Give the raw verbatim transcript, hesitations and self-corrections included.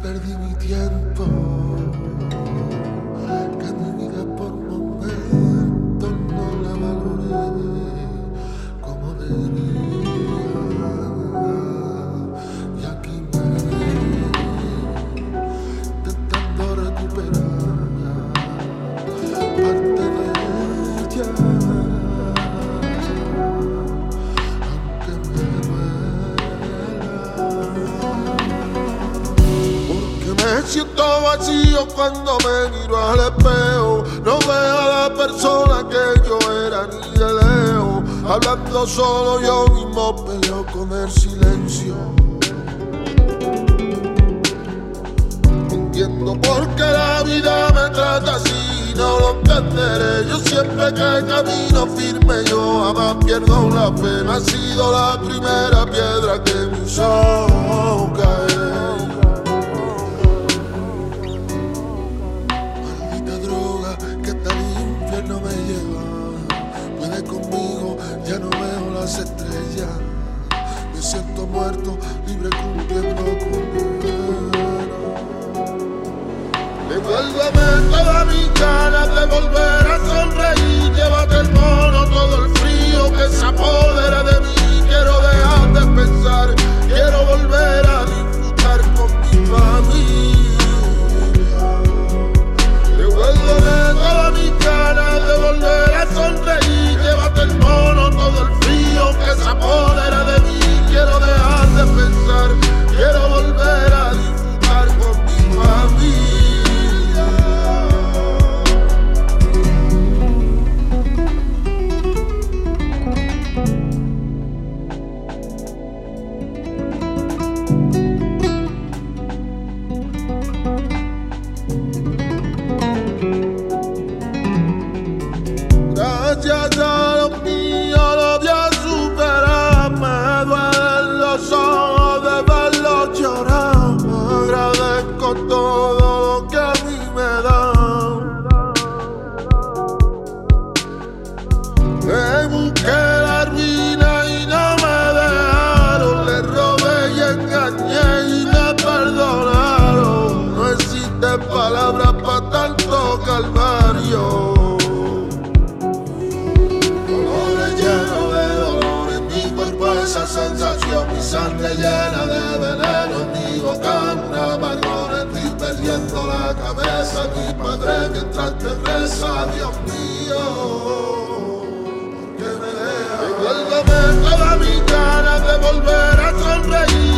perdí mi tiempo, que mi vida por momentos no la valoré como debería. Y aquí me intentando recuperar parte de ella, aunque me duela. Me siento vacío cuando me miro al espejo. No veo a la persona que yo era ni de lejos. Hablando solo yo mismo peleo con el silencio. No entiendo por qué la vida me trata así, no lo entenderé. Yo siempre que camino firme yo jamás pierdo la fe. No ha sido la primera piedra que me hizo caer. Ya no veo las estrellas, me siento muerto, libre cumpliendo condena. Devuélveme todas mis ganas de volver a sonreír. Llévate el mono, todo el frío que se apodera de mí. Quiero dejar de pensar, quiero volver a disfrutar con mi familia. Devuélveme todas mis ganas de volver a sonreír. Llévate el mono, todo el frío que se apodera de mí. Quiero dejar de pensar, quiero volver a disfrutar con mi familia. Gracias a los míos lo voy a superar. Me duelen los ojos de verlo llorar. Agradezco todo lo que a mí me dan. Le busqué la ruina y no me dejaron. Le robé y engañé y me perdonaron. No existen palabras para tanto calvario. Esa sensación, mi sangre llena de veneno, en mi boca una amargura, estoy perdiendo la cabeza. Mi padre mientras te reza, Dios mío, ¿por qué me dejas? Devuélveme todas mis ganas de volver a sonreír.